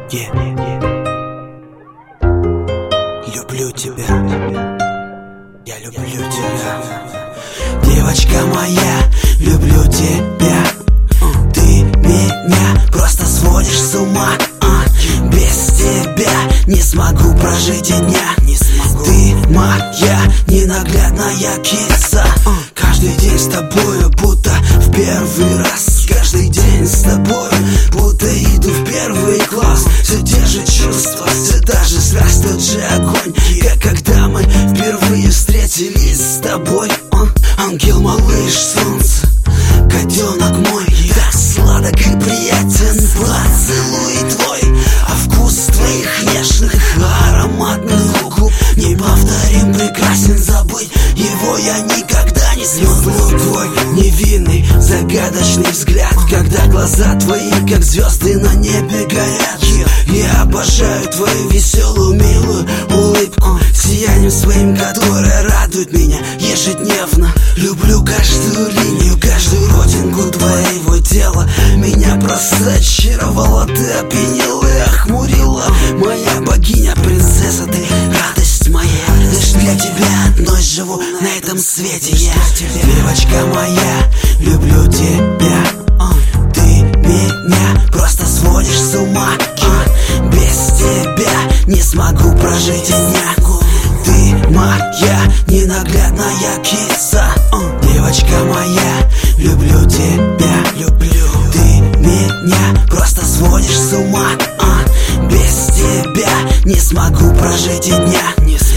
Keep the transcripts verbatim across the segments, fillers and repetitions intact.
Yeah. Люблю тебя, я люблю тебя. Девочка моя, люблю тебя. Ты меня просто сводишь с ума. Без тебя не смогу прожить и дня. Ты моя ненаглядная киса. Каждый день с тобою, будто в первый раз. Каждый день с тобой, будто иду в первый класс. Все те же чувства, все та же страсть, тот же огонь, как когда мы впервые встретились с тобой. Ангел, малыш, солнце, котенок мой, так сладок и приятен поцелуй твой. А вкус твоих нежных ароматных губ неповторим, прекрасен, забыть его я никогда не смогу. Твой невинный, загадочный взгляд, когда глаза твои, как звезды на небе, горят. Я обожаю твою веселую, милую улыбку, сиянием своим, которое радует меня ежедневно. Люблю каждую линию, каждую родинку твоего тела. Меня просто очаровала, ты опьянила и охмурила. Моя богиня, принцесса, ты радость моя. Лишь для тебя одной живу на этом свете я. Девочка моя, люблю тебя. Ты меня просто сводишь с ума. Без тебя не смогу прожить и дня. Ты моя ненаглядная киса. Девочка моя, люблю тебя, люблю. Ты меня просто сводишь с ума. Без тебя не смогу прожить и дня.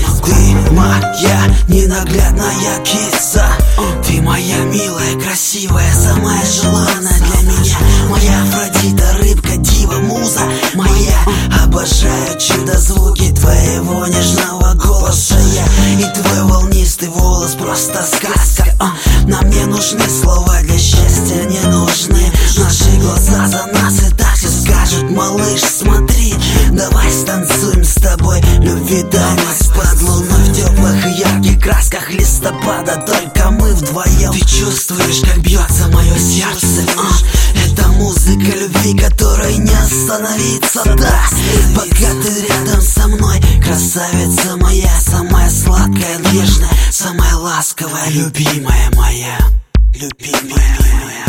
Ты моя ненаглядная киса. Ты моя милая, красивая, самая желанная для меня. Моя Афродита, рыбка, дива, муза моя. Обожаю чудо-звуки твоего нежного голоса я. И твой волнистый волос просто сказка. Нам не нужны слова для счастья, не нужны. Наши глаза за нас и так все скажут. Малыш, смотри, давай станцуем с тобой любви танец под луной в теплых и ярких красках листопада. Только мы вдвоем. Ты чувствуешь, как бьется мое сердце? а, Это музыка любви, которой не остановиться. Да, пока ты рядом со мной, красавица моя, самая сладкая, нежная, самая ласковая, любимая моя, любимая моя.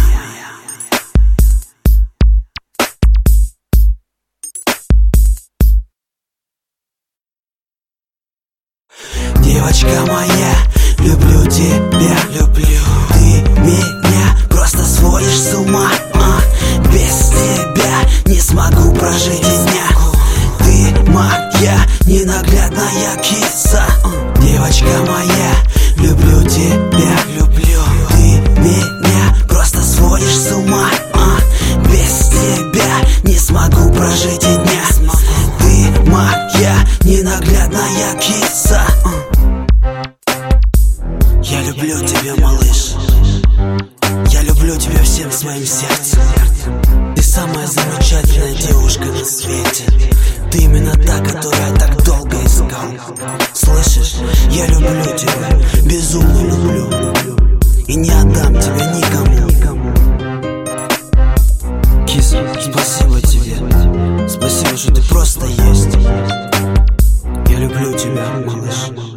Девочка моя, люблю тебя, люблю. Ты меня просто сводишь с ума. Без тебя не смогу прожить и дня. Ты моя ненаглядная киса. Девочка моя, люблю тебя, люблю. Ты меня просто сводишь с ума. Без тебя не смогу прожить и дня. Ты моя ненаглядная киса. Я люблю тебя, малыш. Я люблю тебя всем своим сердцем. Ты самая замечательная девушка на свете. Ты именно та, которую я так долго искал. Слышишь, я люблю тебя, безумно люблю. И не отдам тебя никому. Кис, спасибо тебе. Спасибо, что ты просто есть. Я люблю тебя, малыш.